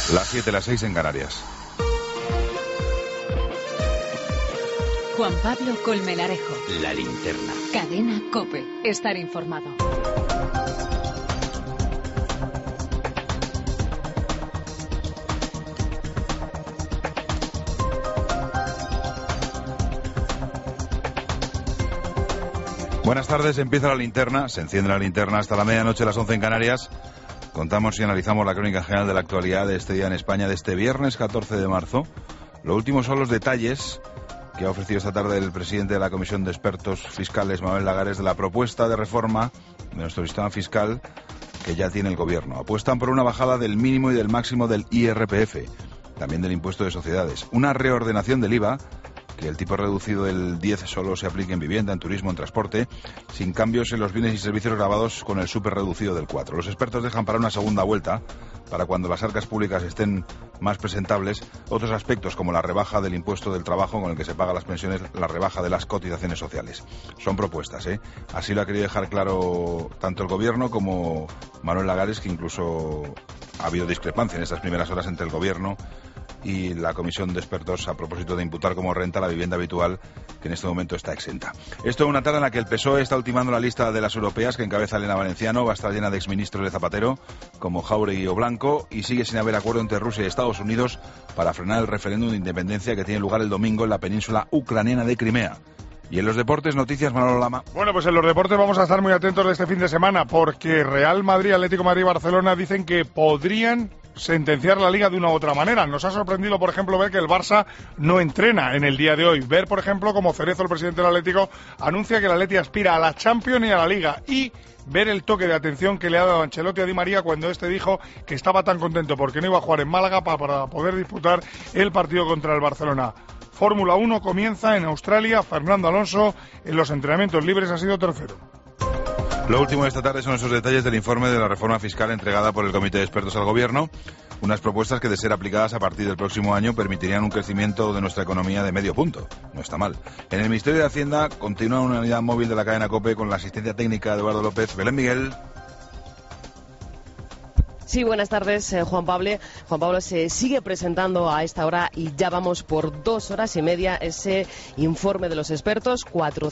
Las 7, las 6 en Canarias. Juan Pablo Colmenarejo. La linterna. Cadena COPE. Estar informado. Buenas tardes, empieza la linterna, se enciende la linterna hasta la medianoche, las 11 en Canarias. Contamos y analizamos la crónica general de la actualidad de este día en España, de este viernes 14 de marzo. Lo último son los detalles que ha ofrecido esta tarde el presidente de la Comisión de Expertos Fiscales, Manuel Lagares, de la propuesta de reforma de nuestro sistema fiscal que ya tiene el Gobierno. Apuestan por una bajada del mínimo y del máximo del IRPF, también del impuesto de sociedades, una reordenación del IVA, que el tipo reducido del 10 solo se aplique en vivienda, en turismo, en transporte, sin cambios en los bienes y servicios grabados con el súper reducido del 4. Los expertos dejan para una segunda vuelta, para cuando las arcas públicas estén más presentables, otros aspectos como la rebaja del impuesto del trabajo con el que se pagan las pensiones, la rebaja de las cotizaciones sociales. Son propuestas, ¿eh? Así lo ha querido dejar claro tanto el Gobierno como Manuel Lagares, que incluso ha habido discrepancia en estas primeras horas entre el Gobierno y la Comisión de Expertos a propósito de imputar como renta la vivienda habitual, que en este momento está exenta. Esto es una tarde en la que el PSOE está ultimando la lista de las europeas que encabeza Elena Valenciano. Va a estar llena de exministros de Zapatero, como Jáuregui o Blanco, y sigue sin haber acuerdo entre Rusia y Estados Unidos para frenar el referéndum de independencia que tiene lugar el domingo en la península ucraniana de Crimea. Y en los deportes, noticias, Manolo Lama. Bueno, pues en los deportes vamos a estar muy atentos de este fin de semana, porque Real Madrid, Atlético de Madrid y Barcelona dicen que podrían sentenciar la Liga de una u otra manera. Nos ha sorprendido, por ejemplo, ver que el Barça no entrena en el día de hoy. Ver, por ejemplo, como Cerezo, el presidente del Atlético, anuncia que el Atleti aspira a la Champions y a la Liga. Y ver el toque de atención que le ha dado Ancelotti a Di María cuando este dijo que estaba tan contento porque no iba a jugar en Málaga para poder disputar el partido contra el Barcelona. Fórmula 1 comienza en Australia. Fernando Alonso en los entrenamientos libres ha sido tercero. Lo último de esta tarde son esos detalles del informe de la reforma fiscal entregada por el Comité de Expertos al Gobierno. Unas propuestas que, de ser aplicadas a partir del próximo año, permitirían un crecimiento de nuestra economía de medio punto. No está mal. En el Ministerio de Hacienda continúa una unidad móvil de la cadena COPE con la asistencia técnica de Eduardo López. Belén Miguel. Sí, buenas tardes, Juan Pablo. Juan Pablo, se sigue presentando a esta hora y ya vamos por 2 horas y media ese informe de los expertos,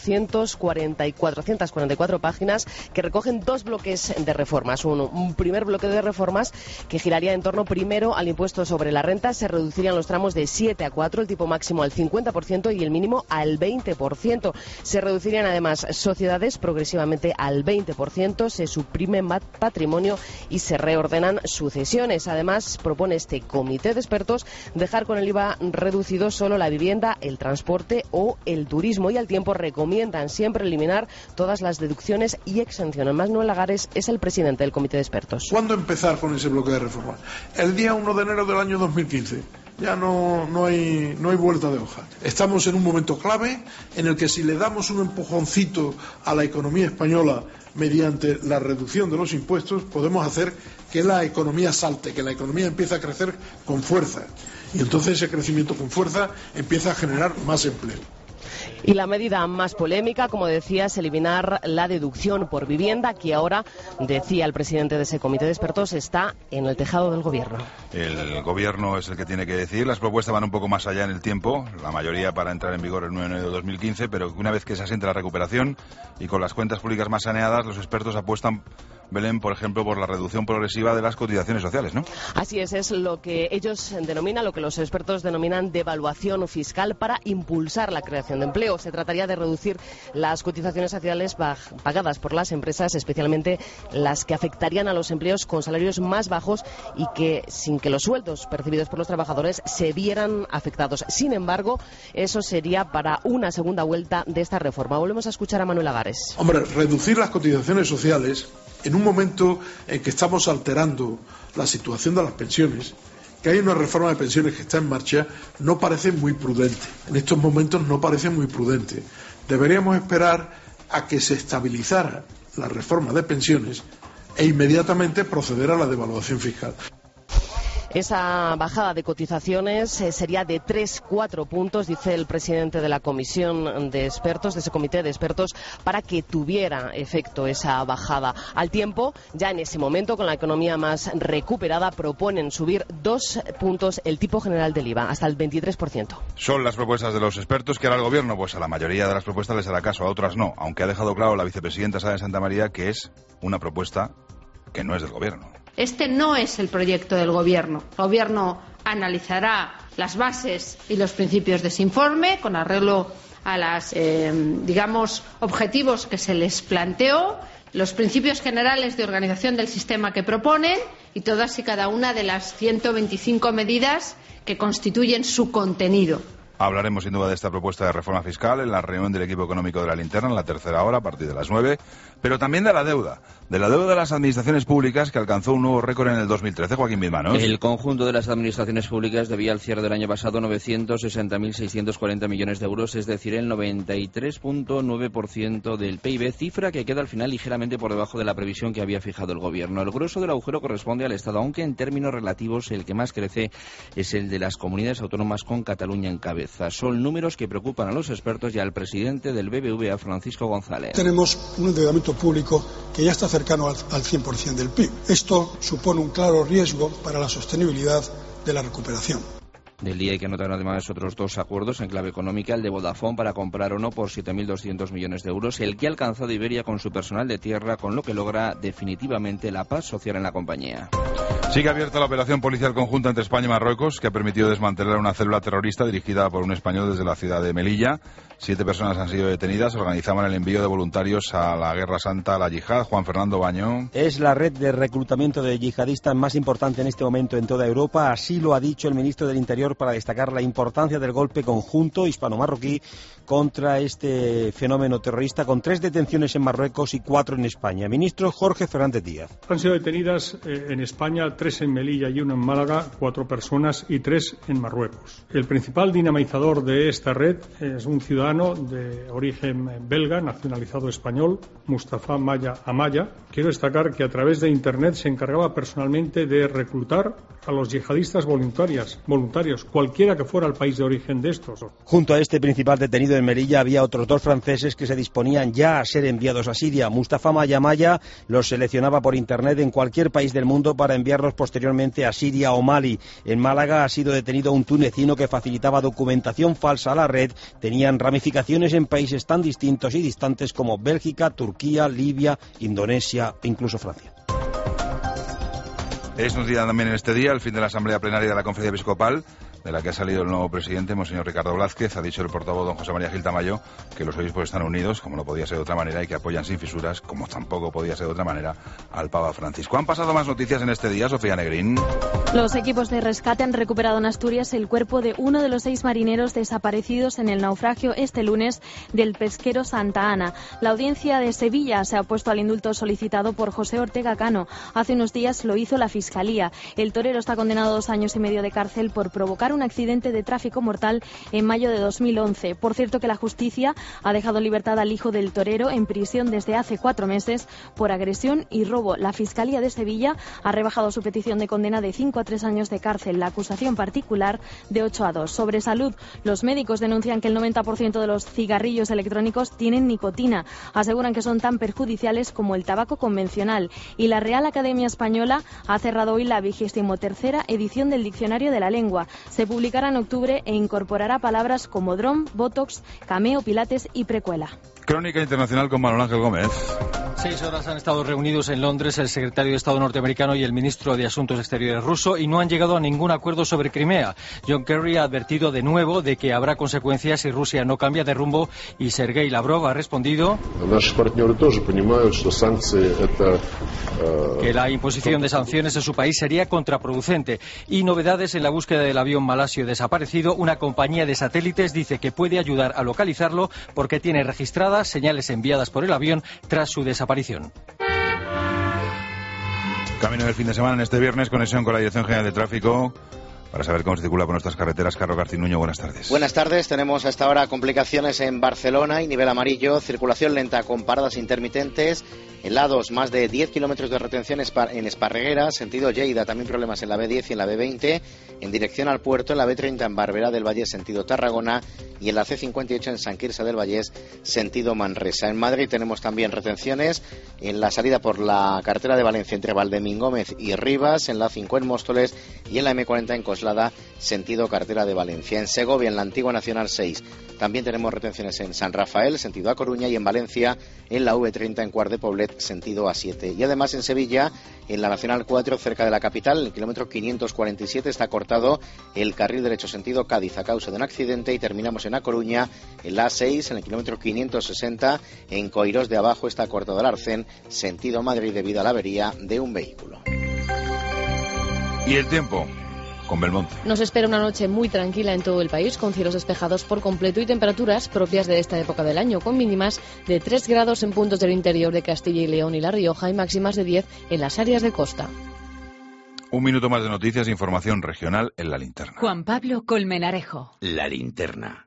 444 páginas que recogen 2 bloques de reformas. Un primer bloque de reformas que giraría en torno primero al impuesto sobre la renta. Se reducirían los tramos de 7 a 4, el tipo máximo al 50% y el mínimo al 20%. Se reducirían además sociedades progresivamente al 20%, se suprime patrimonio y se reordenan sucesiones. Además, propone este comité de expertos dejar con el IVA reducido solo la vivienda, el transporte o el turismo, y al tiempo recomiendan siempre eliminar todas las deducciones y exenciones. Manuel Lagares es el presidente del comité de expertos. ¿Cuándo empezar con ese bloque de reforma? El día 1 de enero del año 2015. Ya no hay vuelta de hoja. Estamos en un momento clave en el que si le damos un empujoncito a la economía española mediante la reducción de los impuestos, podemos hacer que la economía salte, que la economía empiece a crecer con fuerza. Y entonces ese crecimiento con fuerza empieza a generar más empleo. Y la medida más polémica, como decía, es eliminar la deducción por vivienda, que ahora, decía el presidente de ese comité de expertos, está en el tejado del Gobierno. El Gobierno es el que tiene que decidir. Las propuestas van un poco más allá en el tiempo, la mayoría para entrar en vigor el 9 de enero de 2015, pero una vez que se asiente la recuperación y con las cuentas públicas más saneadas, los expertos apuestan, Belén, por ejemplo, por la reducción progresiva de las cotizaciones sociales, ¿no? Así es lo que ellos denominan, lo que los expertos denominan devaluación fiscal para impulsar la creación de empleo. Se trataría de reducir las cotizaciones sociales pagadas por las empresas, especialmente las que afectarían a los empleos con salarios más bajos y que, sin que los sueldos percibidos por los trabajadores se vieran afectados. Sin embargo, eso sería para una segunda vuelta de esta reforma. Volvemos a escuchar a Manuel Lagares. Hombre, reducir las cotizaciones sociales en un momento en que estamos alterando la situación de las pensiones, que hay una reforma de pensiones que está en marcha, no parece muy prudente. En estos momentos no parece muy prudente. Deberíamos esperar a que se estabilizara la reforma de pensiones e inmediatamente proceder a la devaluación fiscal. Esa bajada de cotizaciones sería de 3-4 puntos, dice el presidente de la comisión de expertos, de ese comité de expertos, para que tuviera efecto esa bajada. Al tiempo, ya en ese momento, con la economía más recuperada, proponen subir 2 puntos el tipo general del IVA, hasta el 23%. Son las propuestas de los expertos. ¿Que hará el gobierno? Pues a la mayoría de las propuestas les hará caso, a otras no, aunque ha dejado claro la vicepresidenta Sara de Santamaría que es una propuesta que no es del gobierno. Este no es el proyecto del gobierno. El gobierno analizará las bases y los principios de ese informe con arreglo a los objetivos que se les planteó, los principios generales de organización del sistema que proponen y todas y cada una de las 125 medidas que constituyen su contenido. Hablaremos sin duda de esta propuesta de reforma fiscal en la reunión del equipo económico de la Linterna en la tercera hora a partir de las 9, pero también de la deuda de las administraciones públicas que alcanzó un nuevo récord en el 2013, Joaquín Bilmanos. El conjunto de las administraciones públicas debía al cierre del año pasado 960.640 millones de euros, es decir, el 93,9% del PIB, cifra que queda al final ligeramente por debajo de la previsión que había fijado el gobierno. El grueso del agujero corresponde al Estado, aunque en términos relativos el que más crece es el de las comunidades autónomas, con Cataluña en cabeza. Son números que preocupan a los expertos y al presidente del BBVA, Francisco González. Tenemos un endeudamiento público que ya está cercano al 100% del PIB. Esto supone un claro riesgo para la sostenibilidad de la recuperación. Del día hay que anotar además otros 2 acuerdos en clave económica, el de Vodafone para comprar ONO por 7.200 millones de euros, el que ha alcanzado Iberia con su personal de tierra, con lo que logra definitivamente la paz social en la compañía. Sigue abierta la operación policial conjunta entre España y Marruecos, que ha permitido desmantelar una célula terrorista dirigida por un español desde la ciudad de Melilla. 7 personas han sido detenidas, organizaban el envío de voluntarios a la Guerra Santa, a la yihad. Juan Fernando Baño. Es la red de reclutamiento de yihadistas más importante en este momento en toda Europa, así lo ha dicho el ministro del Interior, para destacar la importancia del golpe conjunto hispano-marroquí contra este fenómeno terrorista, con 3 detenciones en Marruecos y 4 en España. Ministro Jorge Fernández Díaz. Han sido detenidas en España 3 en Melilla y 1 en Málaga, 4 personas, y 3 en Marruecos. El principal dinamizador de esta red es un ciudadano de origen belga, nacionalizado español, Mustafa Amaya. Quiero destacar que a través de Internet se encargaba personalmente de reclutar a los yihadistas voluntarios, cualquiera que fuera el país de origen de estos. Junto a este principal detenido en Melilla había otros 2 franceses que se disponían ya a ser enviados a Siria. Mustafa Amaya los seleccionaba por Internet en cualquier país del mundo para enviarlos posteriormente a Siria o Mali. En Málaga ha sido detenido un tunecino que facilitaba documentación falsa a la red. Tenían ramificaciones en países tan distintos y distantes como Bélgica, Turquía, Libia, Indonesia e incluso Francia. Es noticia también en este día el fin de la asamblea plenaria de la Conferencia Episcopal, de la que ha salido el nuevo presidente, Monseñor Ricardo Blázquez. Ha dicho el portavoz don José María Gil Tamayo que los obispos están unidos, como no podía ser de otra manera, y que apoyan sin fisuras, como tampoco podía ser de otra manera, al Papa Francisco. Han pasado más noticias en este día, Sofía Negrín. Los equipos de rescate han recuperado en Asturias el cuerpo de uno de los 6 marineros desaparecidos en el naufragio este lunes del pesquero Santa Ana. La audiencia de Sevilla se ha opuesto al indulto solicitado por José Ortega Cano. Hace unos días lo hizo la Fiscalía. El torero está condenado a 2 años y medio de cárcel por provocar un accidente de tráfico mortal en mayo de 2011. Por cierto, que la justicia ha dejado en libertad al hijo del torero en prisión desde hace 4 meses por agresión y robo. La Fiscalía de Sevilla ha rebajado su petición de condena de 5 a 3 años de cárcel, la acusación particular de 8 a 2. Sobre salud, los médicos denuncian que el 90% de los cigarrillos electrónicos tienen nicotina. Aseguran que son tan perjudiciales como el tabaco convencional. Y la Real Academia Española ha cerrado hoy la 23ª edición del Diccionario de la Lengua. Se publicará en octubre e incorporará palabras como dron, botox, cameo, pilates y precuela. Crónica internacional con Manuel Ángel Gómez. 6 horas han estado reunidos en Londres el secretario de Estado norteamericano y el ministro de Asuntos Exteriores ruso y no han llegado a ningún acuerdo sobre Crimea. John Kerry ha advertido de nuevo de que habrá consecuencias si Rusia no cambia de rumbo y Sergei Lavrov ha respondido que la imposición de sanciones en su país sería contraproducente. Y novedades en la búsqueda del avión malasio desaparecido. Una compañía de satélites dice que puede ayudar a localizarlo porque tiene registradas señales enviadas por el avión tras su desaparición. Camino del fin de semana en este viernes, conexión con la Dirección General de Tráfico. para saber cómo se circula por nuestras carreteras. Carlos Garcinuño, buenas tardes. Buenas tardes. Tenemos hasta ahora complicaciones en Barcelona y nivel amarillo, circulación lenta con paradas intermitentes, helados, más de 10 kilómetros de retención en Esparreguera, sentido Lleida, también problemas en la B10 y en la B20, en dirección al puerto, en la B30 en Barberá del Vallés, sentido Tarragona, y en la C58 en Sant Quirze del Vallés, sentido Manresa. En Madrid tenemos también retenciones en la salida por la carretera de Valencia entre Valdemingómez y Rivas, en la 5 en Móstoles y en la M40 en Coslada, sentido carretera de Valencia. En Segovia, en la antigua Nacional 6, también tenemos retenciones en San Rafael, sentido A Coruña, y en Valencia, en la V30 en Cuart de Poblet, sentido A7. Y además en Sevilla, en la Nacional 4, cerca de la capital, en el kilómetro 547, está cortado el carril derecho sentido Cádiz a causa de un accidente, y terminamos en A Coruña, en la A6, en el kilómetro 560, en Coirós de Abajo está cortado el arcén, sentido Madrid, debido a la avería de un vehículo. ¿Y el tiempo? Con Belmonte. Nos espera una noche muy tranquila en todo el país, con cielos despejados por completo y temperaturas propias de esta época del año, con mínimas de 3 grados en puntos del interior de Castilla y León y La Rioja y máximas de 10 en las áreas de costa. Un minuto más de noticias e información regional en La Linterna. Juan Pablo Colmenarejo. La Linterna.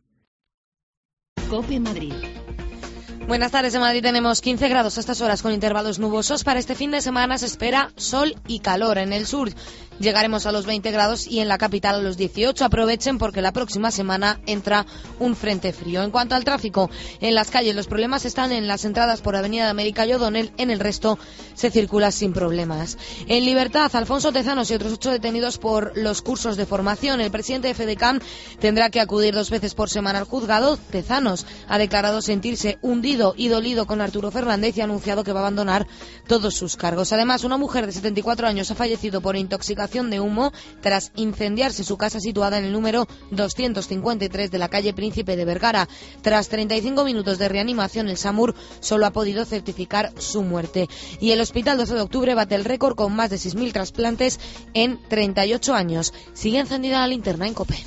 COPE Madrid. Buenas tardes. En Madrid tenemos 15 grados a estas horas con intervalos nubosos. Para este fin de semana se espera sol y calor. En el sur llegaremos a los 20 grados y en la capital a los 18. Aprovechen porque la próxima semana entra un frente frío. En cuanto al tráfico, en las calles los problemas están en las entradas por Avenida de América y O'Donnell. En el resto se circula sin problemas. En libertad, Alfonso Tezanos y otros 8 detenidos por los cursos de formación. El presidente de FEDECAM tendrá que acudir 2 veces por semana al juzgado. Tezanos ha declarado sentirse hundido y dolido con Arturo Fernández y ha anunciado que va a abandonar todos sus cargos. Además, una mujer de 74 años ha fallecido por intoxicación de humo tras incendiarse su casa situada en el número 253 de la calle Príncipe de Vergara. Tras 35 minutos de reanimación, el SAMUR solo ha podido certificar su muerte. Y el Hospital 12 de Octubre bate el récord con más de 6.000 trasplantes en 38 años. Sigue encendida la linterna en COPE.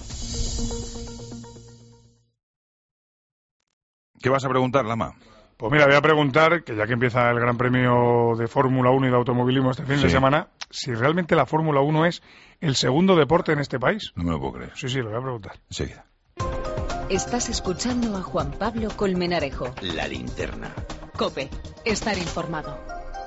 ¿Qué vas a preguntar, Lama? Pues mira, voy a preguntar, que ya que empieza el Gran Premio de Fórmula 1 y de automovilismo este fin de semana, si realmente la Fórmula 1 es el segundo deporte en este país. No me lo puedo creer. Sí, lo voy a preguntar. Enseguida. Estás escuchando a Juan Pablo Colmenarejo. La Linterna. COPE. Estar informado.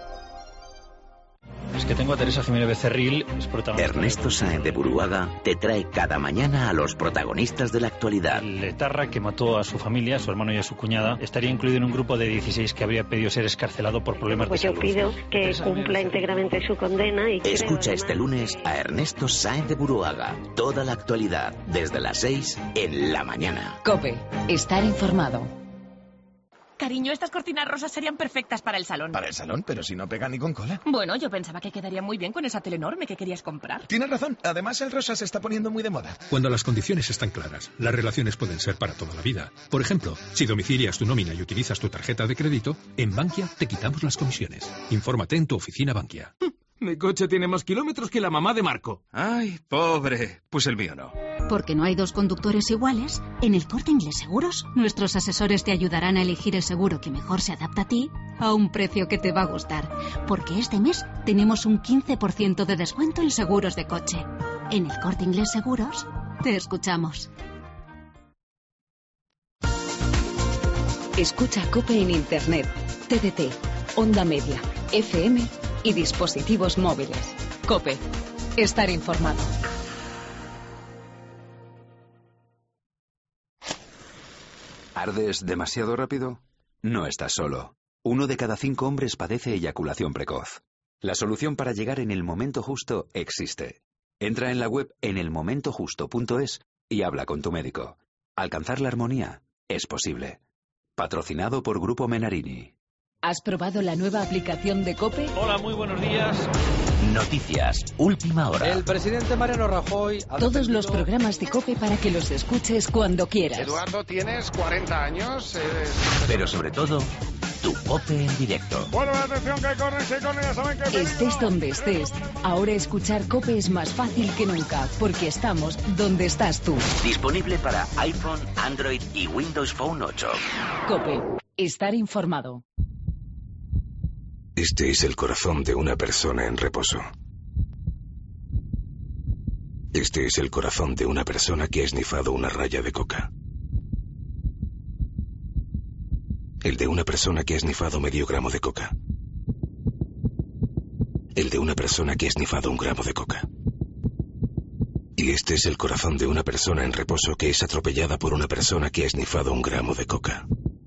Es que tengo a Teresa Jiménez Becerril, es protagonista. Ernesto Sáenz de Buruaga te trae cada mañana a los protagonistas de la actualidad. El etarra que mató a su familia, a su hermano y a su cuñada, estaría incluido en un grupo de 16 que habría pedido ser excarcelado por problemas de salud. Pues yo pido que cumpla íntegramente su condena y escucha este lunes a Ernesto Sáenz de Buruaga. Toda la actualidad desde las 6 en la mañana. COPE. Estar informado. Cariño, estas cortinas rosas serían perfectas para el salón. ¿Para el salón? Pero si no pega ni con cola. Bueno, yo pensaba que quedaría muy bien con esa tele enorme que querías comprar. Tienes razón. Además, el rosa se está poniendo muy de moda. Cuando las condiciones están claras, las relaciones pueden ser para toda la vida. Por ejemplo, si domicilias tu nómina y utilizas tu tarjeta de crédito, en Bankia te quitamos las comisiones. Infórmate en tu oficina Bankia. Mi coche tiene más kilómetros que la mamá de Marco. Ay, pobre. Pues el mío no. Porque no hay dos conductores iguales, en el Corte Inglés Seguros, nuestros asesores te ayudarán a elegir el seguro que mejor se adapta a ti, a un precio que te va a gustar. Porque este mes tenemos un 15% de descuento en seguros de coche. En el Corte Inglés Seguros, te escuchamos. Escucha COPE en Internet, TDT, Onda Media, FM y dispositivos móviles. COPE. Estar informado. ¿Ardes demasiado rápido? No estás solo. 1 de cada 5 hombres padece eyaculación precoz. La solución para llegar en el momento justo existe. Entra en la web enelmomentojusto.es y habla con tu médico. Alcanzar la armonía es posible. Patrocinado por Grupo Menarini. ¿Has probado la nueva aplicación de COPE? Hola, muy buenos días. Noticias, última hora. El presidente Mariano Rajoy Todos los programas de COPE para que los escuches cuando quieras. Eduardo, tienes 40 años. Pero sobre todo, tu COPE en directo. Bueno, atención, que corre, ya saben que... Estés donde estés, ahora escuchar COPE es más fácil que nunca, porque estamos donde estás tú. Disponible para iPhone, Android y Windows Phone 8. COPE. Estar informado. Este es el corazón de una persona en reposo. Este es el corazón de una persona que ha esnifado una raya de coca. El de una persona que ha esnifado medio gramo de coca. El de una persona que ha esnifado 1 gramo de coca. Y este es el corazón de una persona en reposo que es atropellada por una persona que ha esnifado 1 gramo de coca.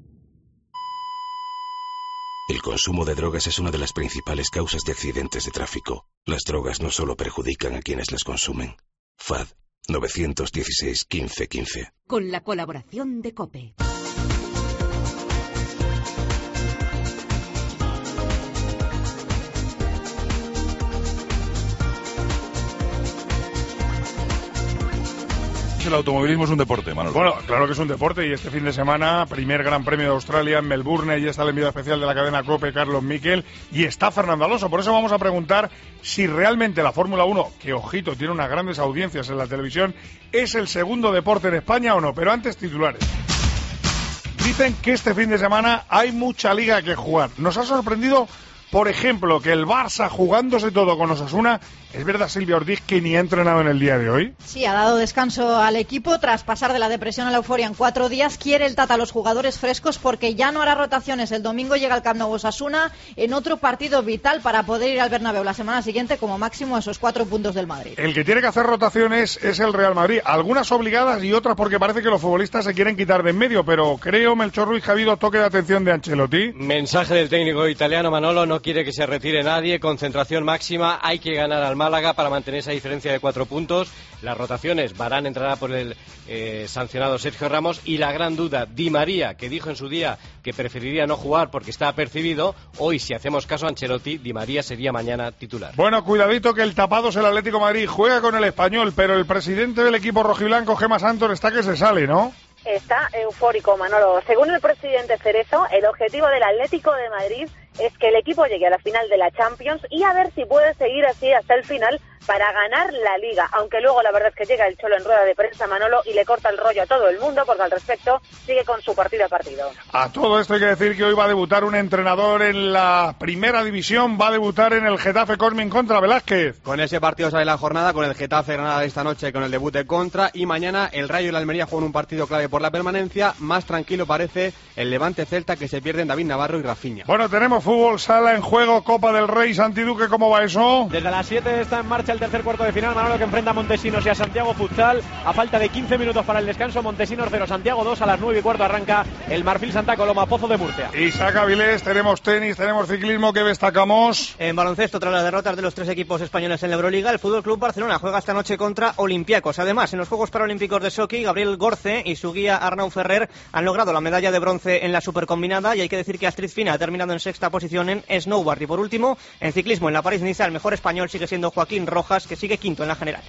El consumo de drogas es una de las principales causas de accidentes de tráfico. Las drogas no solo perjudican a quienes las consumen. FAD 916 15 15. Con la colaboración de COPE. El automovilismo es un deporte, Manolo. Bueno, claro que es un deporte y este fin de semana, primer Gran Premio de Australia en Melbourne, y está el enviado especial de la cadena COPE, Carlos Miquel, y está Fernando Alonso. Por eso vamos a preguntar si realmente la Fórmula 1, que ojito, tiene unas grandes audiencias en la televisión, es el segundo deporte en España o no. Pero antes, titulares. Dicen que este fin de semana hay mucha liga que jugar. Nos ha sorprendido, por ejemplo, que el Barça, jugándose todo con Osasuna, ¿es verdad, Silvia Ortiz, que ni ha entrenado en el día de hoy? Sí, ha dado descanso al equipo tras pasar de la depresión a la euforia en 4 días. Quiere el Tata a los jugadores frescos porque ya no hará rotaciones. El domingo llega al Camp Nou Osasuna en otro partido vital para poder ir al Bernabéu la semana siguiente, como máximo a esos 4 puntos del Madrid. El que tiene que hacer rotaciones es el Real Madrid. Algunas obligadas y otras porque parece que los futbolistas se quieren quitar de en medio. Pero creo, Melchor Ruiz, que ha habido toque de atención de Ancelotti. Mensaje del técnico italiano, Manolo, no quiere que se retire nadie. Concentración máxima, hay que ganar al Málaga para mantener esa diferencia de 4 puntos. Las rotaciones, Varane entrará por el sancionado Sergio Ramos, y la gran duda, Di María, que dijo en su día que preferiría no jugar porque está apercibido. Hoy, si hacemos caso a Ancelotti, Di María sería mañana titular. Bueno, cuidadito que el tapado es el Atlético de Madrid, juega con el Español, pero el presidente del equipo rojiblanco, Gemma Santos, está que se sale, ¿no? Está eufórico, Manolo. Según el presidente Cerezo, el objetivo del Atlético de Madrid es que el equipo llegue a la final de la Champions y a ver si puede seguir así hasta el final para ganar la Liga. Aunque luego la verdad es que llega el Cholo en rueda de prensa, Manolo, y le corta el rollo a todo el mundo porque al respecto sigue con su partido a partido. A todo esto hay que decir que hoy va a debutar un entrenador en la primera división, va a debutar en el Getafe Cosmin contra Velázquez. Con ese partido sale la jornada, con el Getafe Granada de esta noche con el debut de contra, y mañana el Rayo y la Almería juegan un partido clave por la permanencia. Más tranquilo parece el Levante Celta, que se pierden David Navarro y Rafinha. Bueno, tenemos fútbol sala en juego, Copa del Rey. Santi Duque, ¿cómo va eso? Desde las 7 está en marcha el tercer cuarto de final, Manolo, que enfrenta a Montesinos y a Santiago Futsal. A falta de 15 minutos para el descanso, Montesinos 0, Santiago 2. A las 9:15 arranca el Marfil Santa Coloma Pozo de Murcia. Isaac Avilés, tenemos tenis, tenemos ciclismo. ¿Qué destacamos? En baloncesto, tras las derrotas de los 3 equipos españoles en la Euroliga, el Fútbol Club Barcelona juega esta noche contra Olympiacos. Además, en los Juegos Paralímpicos de Sochi, Gabriel Gorce y su guía Arnau Ferrer han logrado la medalla de bronce en la supercombinada, y hay que decir que Astrid Fina ha terminado en sexta posición en snowboard. Y por último, en ciclismo, en la París-Niza, el mejor español sigue siendo Joaquín Rojas, que sigue quinto en la general.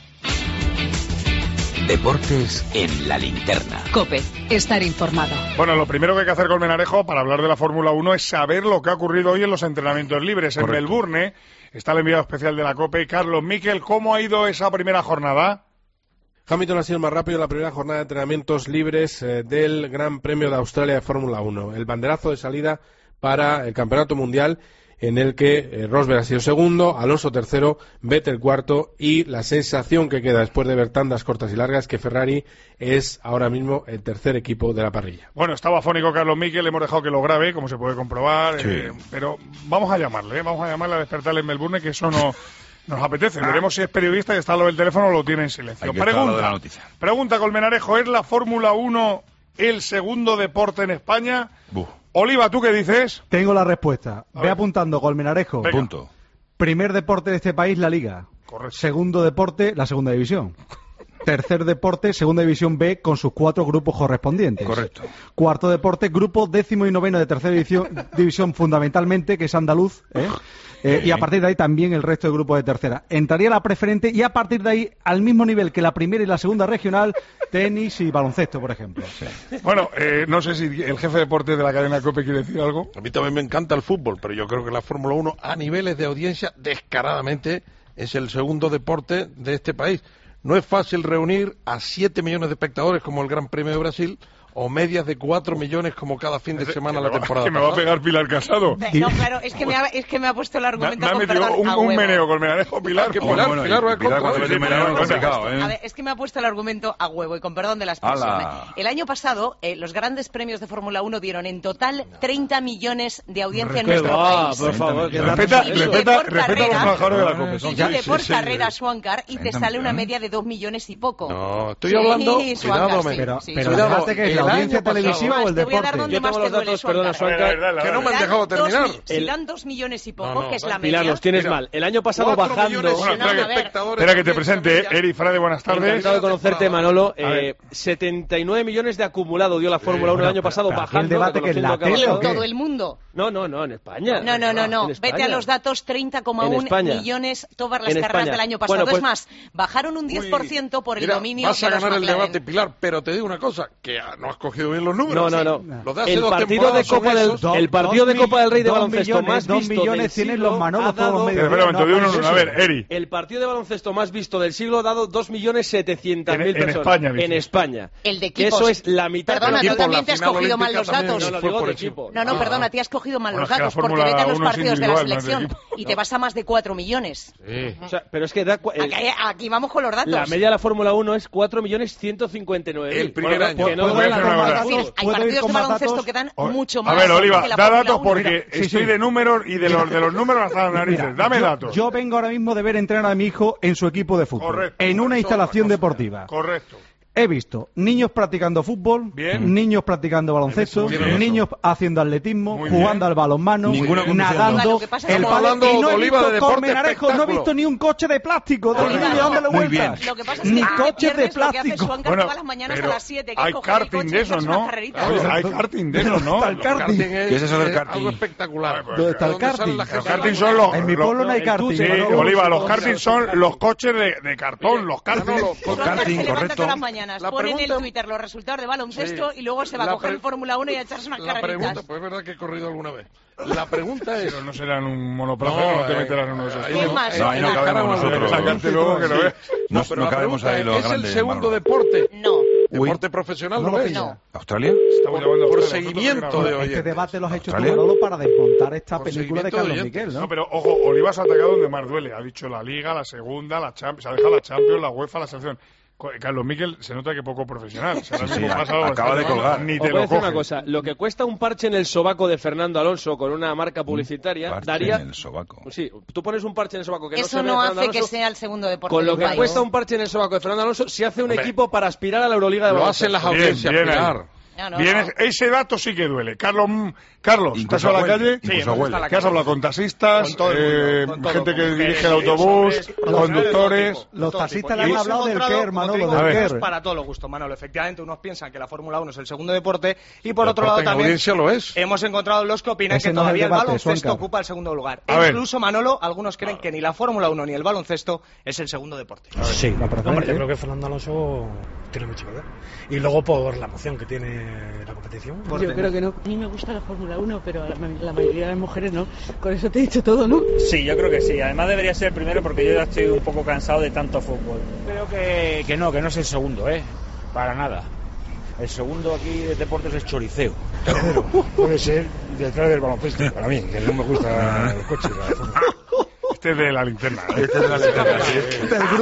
Deportes en la linterna. COPE, estar informado. Bueno, lo primero que hay que hacer, Colmenarejo, para hablar de la Fórmula 1 es saber lo que ha ocurrido hoy en los entrenamientos libres. Correcto. En Melbourne está el enviado especial de la COPE, Carlos Miquel. ¿Cómo ha ido esa primera jornada? Hamilton ha sido el más rápido en la primera jornada de entrenamientos libres del Gran Premio de Australia de Fórmula 1. El banderazo de salida para el Campeonato Mundial, en el que Rosberg ha sido segundo, Alonso tercero, Vettel cuarto, y la sensación que queda después de ver tandas cortas y largas que Ferrari es ahora mismo el tercer equipo de la parrilla. Bueno, estaba afónico Carlos Miquel, hemos dejado que lo grabe, como se puede comprobar, Sí. Pero vamos a llamarle a despertarle en Melbourne, que eso no nos apetece. Veremos si es periodista y está lo del teléfono o lo tiene en silencio. Hay que estar a lo de la noticia. Pregunta, Colmenarejo, ¿es la Fórmula 1 el segundo deporte en España? Oliva, ¿tú qué dices? Tengo la respuesta. Ve apuntando, Colmenarejo. Venga. Punto. Primer deporte de este país, la Liga. Correcto. Segundo deporte, la Segunda División. Tercer deporte, Segunda División B, con sus 4 grupos correspondientes. Correcto. Cuarto deporte, grupo 10º y 9º de Tercera División fundamentalmente, que es andaluz, y a partir de ahí también el resto de grupos de tercera. Entraría la preferente, y a partir de ahí, al mismo nivel que la primera y la segunda regional, tenis y baloncesto, por ejemplo. Bueno, no sé si el jefe de deportes de la cadena COPE quiere decir algo. A mí también me encanta el fútbol, pero yo creo que la Fórmula 1 a niveles de audiencia descaradamente es el segundo deporte de este país. No es fácil reunir a 7 millones de espectadores como el Gran Premio de Brasil o medias de 4 millones como cada fin de semana la temporada que me va a pasada. pegar Pilar Casado. No, claro, es que me ha puesto el argumento me ha con metido perdón, a un huevo. meneo con Melgarejo, Pilar. Que Pilar va a complicado. A ver, es que me ha puesto el argumento a huevo y con perdón de la expresión. El año pasado, los grandes premios de Fórmula 1 dieron en total 30 millones de audiencia en nuestro país. Por favor, respeta los manjares de la COPE. Y por carrera Swancar y te sale una media de 2 millones y poco. No, estoy hablando... Cuidado, pero ¿qué es la audiencia televisiva o el deporte? Yo tengo los datos, perdona, que no me han dejado terminar. Si dan 2 millones y poco, que es la media. Pilar, los tienes mal. El año pasado bajando... Espera que te presente, Eri Frade, buenas tardes. Encantado de conocerte, Manolo. 79 millones de acumulado dio la Fórmula 1 el año pasado, bajando. El debate que es la tele, ¿en todo el mundo? No, en España. No. Vete a los datos, 30,1 millones todas las carreras del año pasado. Es más, bajaron un 10% por el dominio vas a de los ganar el McLaren. debate, Pilar, pero te digo una cosa, que no has cogido bien los números. No. Los de hace El dos partido de Copa el partido de Copa del Rey de baloncesto más visto 2 millones tienen los Manolos todos los medios. A ver, Eri. El partido de baloncesto más visto del siglo ha dado 2.700.000 personas. España, en España. El de que equipos. eso es la mitad. Perdona, de tú también te has cogido mal los datos. No, perdona, te has cogido mal los datos, porque vete a los partidos de la selección y te vas a más de 4 millones. O sea, pero es que aquí vamos con los datos. La media de la Fórmula 1 es 4.159.000. El primer año. Hay partidos de baloncesto que dan mucho más. A ver, Oliva, que la da Fórmula datos 1. porque estoy de números y de los números hasta las narices. Dame datos. Yo vengo ahora mismo de ver entrenar a mi hijo en su equipo de fútbol. Correcto. En una instalación deportiva. Correcto. He visto niños practicando fútbol, niños practicando baloncesto, niños haciendo atletismo, jugando al balonmano, nadando, el pádel, y no he visto Colmenarejo, no he visto ni un coche de plástico de los niños dándole vueltas. Lo que pasa es Ni que coches de pierdes lo que hace plástico. Swancar todas las mañanas a las 7. Hay karting de esos, ¿no? Hay karting de esos, ¿no? El karting. ¿Qué es eso del karting? Algo espectacular. ¿Dónde está el karting? Los karting son los... En mi pueblo no hay karting. Sí, Oliva, los karting son los coches de cartón, los karting. Los karting, correcto. Todas las mañanas ponen en Twitter los resultados de baloncesto y luego se va a coger el Fórmula 1 y a echarse unas carreritas. Pregunta, pues es verdad que he corrido alguna vez. La pregunta es... Pero no serán un monoplaza, no te meterán en uno de esos. ¿Quién más? No, ahí no cabemos nosotros. Sacarte luego que lo ves. No cabemos ahí los grandes. ¿Es el segundo deporte? No. ¿Deporte profesional no es? No. ¿Australia? Por seguimiento de Este debate lo has hecho tú, ¿Australia? Manolo, para desmontar esta Por película de seguimiento Carlos de Miquel, ¿no? No, pero ojo, Olivas ha atacado donde más duele. Ha dicho la Liga, la Segunda, la Champions, ha dejado la Champions, la UEFA, la Selección. Carlos Miquel se nota que poco profesional. Sí, acaba de colgar. Ni Os te voy a lo decir una coges. cosa. Lo que cuesta un parche en el sobaco de Fernando Alonso con una marca publicitaria Parche daría... en el sobaco. Sí, tú pones un parche en el sobaco que no se Eso ve de no Fernando hace que Alonso, sea el segundo deporte con lo del que país. cuesta un parche en el sobaco de Fernando Alonso, se hace un equipo para aspirar a la Euroliga de Lo baloncesto. hacen las audiencias, Bien, Pilar. Ese dato sí que duele. Carlos, ¿estás Incluso a la huele, calle? incluso huele. ¿Qué has hablado con taxistas, Con todo el mundo, con todo, gente que con dirige el mujeres, autobús, hombres, conductores? Los taxistas le Y han hemos hablado del encontrado, Kerr, como te Manolo, digo, del es Kerr. Para todo lo gusto, Manolo. Efectivamente, unos piensan que la Fórmula 1 es el segundo deporte y por El otro lado deporte en también audiencia lo es. hemos encontrado los que opinan Ese que no es el todavía el debate, baloncesto Swancar. ocupa el segundo lugar. A ver. Incluso, Manolo, algunos creen que ni la Fórmula 1 ni el baloncesto es el segundo deporte. Sí, la preferencia. Hombre, yo creo que Fernando Alonso tiene mucho que ver. Y luego por la emoción que tiene la competición. Yo creo que no. A mí me gusta la Fórmula 1, pero a la mayoría de las mujeres no. Con eso te he dicho todo, ¿no? Sí, yo creo que sí. Además debería ser el primero porque yo ya estoy un poco cansado de tanto fútbol. Creo que no es el segundo, para nada. El segundo aquí de deportes es choriceo. Tercero, puede ser detrás del baloncesto. Para mí, que no me gusta el coche. Este es de la linterna. Este es del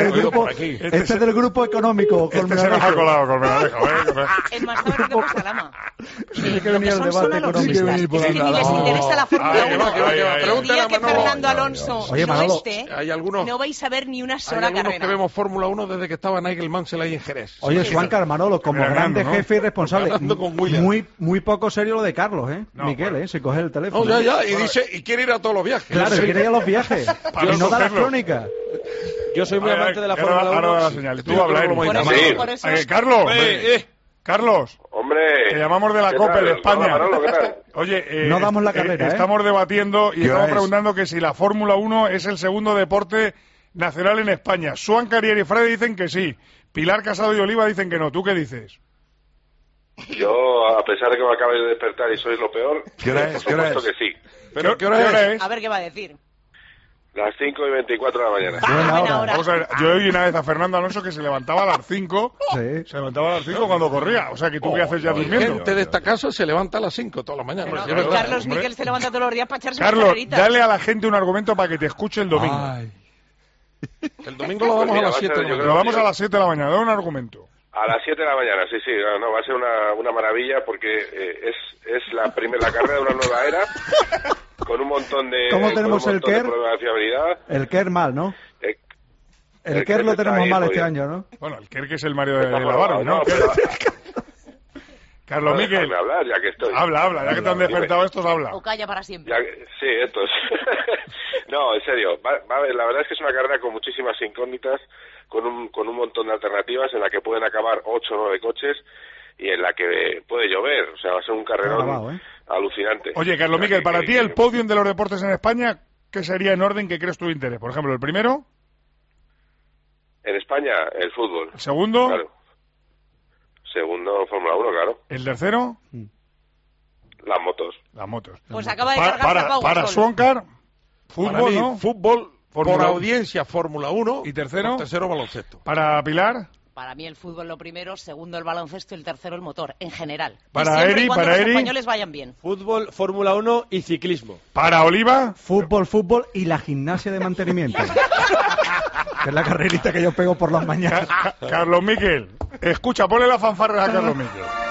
grupo económico. Este se nos ha colado con Colmenarejo. Es más, ¿sabes lo que pasa, Lama? Tiene que venir el debate económico. Es que ni les interesa la Fórmula 1. El día que Fernando Alonso Oye, no Manolo, esté, hay algunos- no vais a ver ni una Hay sola algunos carrera. que vemos Fórmula 1 desde que estaba Nigel Mansell ahí en Jerez. Oye, Swancar, Manolo, como Ganando, grande ¿no? jefe y responsable, Ganando con Williams. muy poco serio lo de Carlos, Miquel, se coge el teléfono. No, ya, y dice, y quiere ir a todos los viajes. Claro, Sí. quiere ir a los viajes. Para Y no da las cogerlo. crónicas. Yo soy muy amante de la Fórmula 1. Ahora da la señal. Tú habla, Eri. Por eso- Carlos. Carlos. Hombre. Te llamamos de la ¿qué COPE tal? de España. Hola, Manolo, ¿qué tal? Oye, No damos la carrera, estamos debatiendo y ¿Qué hora estamos es? preguntando que si la Fórmula 1 es el segundo deporte nacional en España. Swancar y Eri Frade dicen que sí. Pilar Casado y Oliva dicen que no. ¿Tú qué dices? Yo, a pesar de que me acabáis de despertar y sois lo peor, ¿Qué hora es? por ¿Qué hora supuesto es? que sí. ¿Pero qué hora es? A ver qué va a decir. Las 5:24 de la mañana. Buena hora. Vamos a ver, yo oí una vez a Fernando Alonso que se levantaba a las 5. Sí. Se levantaba a las 5 cuando corría. O sea, que tú qué haces ya durmiendo. Gente de esta casa se levanta a las 5 todas las mañanas. Pero, Carlos Miquel se levanta todos los días para echarse unas Carlos, carreritas. dale a la gente un argumento para que te escuche el domingo. Ay. El domingo lo damos a las 7 de la mañana. Lo damos a las 7 de la mañana. Da un argumento. A las 7 de la mañana, sí, no, va a ser una maravilla porque es la carrera de una nueva era con un montón de ¿Cómo tenemos el KER? problemas de fiabilidad. El KER mal, ¿no? El KER KER lo está tenemos ahí, mal este jodido. año, ¿no? Bueno, el KER que es el Mario de Está Lavaro, probado, ¿no? no, pero- Carlos Miquel. Déjame hablar, ya que estoy. Habla, ya que te han despertado estos, habla. O calla para siempre. Sí, estos. No, en serio, la verdad es que es una carrera con muchísimas incógnitas, con un montón de alternativas en la que pueden acabar 8 o 9 coches y en la que puede llover. O sea, va a ser un carrerón alucinante. Oye, Carlos Miquel, para ti el podium de los deportes en España, ¿qué sería en orden que crees tu interés? Por ejemplo, el primero. En España, el fútbol. ¿El segundo? Claro. Segundo, Fórmula 1, claro. ¿El tercero? Las motos. Las motos. Pues acaba de cargarse Pau Para Gasol. Suoncar, fútbol, Para mí, ¿no? fútbol, Fórmula por 1. audiencia, Fórmula 1. ¿Y tercero? Tercero, baloncesto. Para Pilar. Para mí el fútbol lo primero, segundo el baloncesto y el tercero el motor, en general. Para y siempre Eri, y cuando para los Eri. españoles vayan bien. Fútbol, Fórmula 1 y ciclismo. Para Oliva. Fútbol y la gimnasia de mantenimiento. Que es la carrerita que yo pego por las mañanas. Carlos Miquel, escucha, ponle la fanfarra a Carlos Miquel.